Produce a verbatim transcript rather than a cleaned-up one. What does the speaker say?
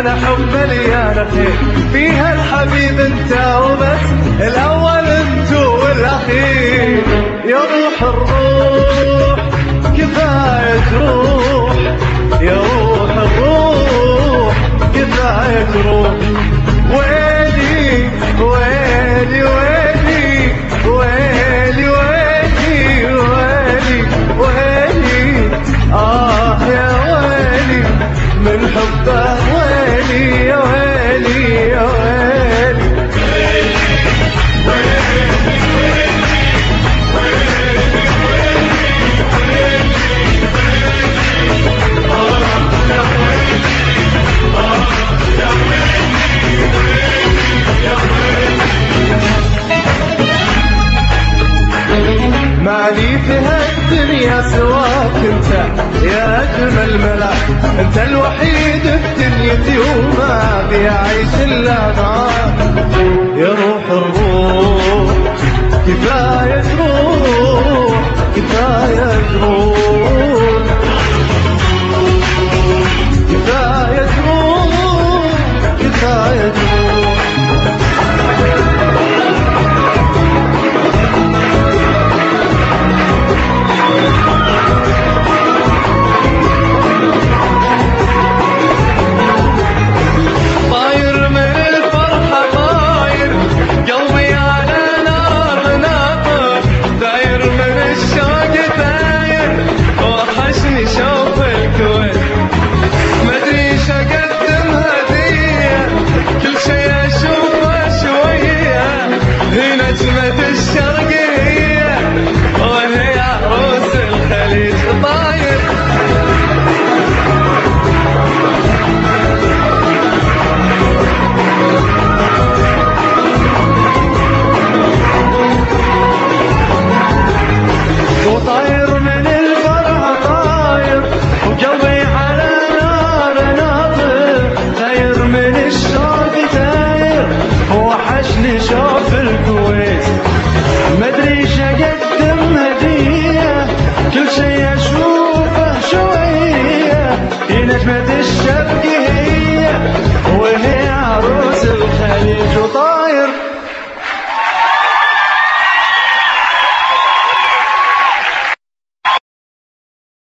مليانة حب مليانة خير، فيها الحبيب انت وبس، الاول انت والاخير. يا روح الروح كفاية روح، يا روح الروح كفاية روح. ويلي ويلي ويلي ويلي ويلي ويلي ويلي آه يا ويلي من حبه، ويلي يا ويلي يا ويلي. مالي في هالدنيا سواك انت يا اجمل ملاك، انت الوحيد في دنيتي وما في عيش الا معاك. يا روح الروح كفاية روح كفاية روح كفاية روح كفاية روح.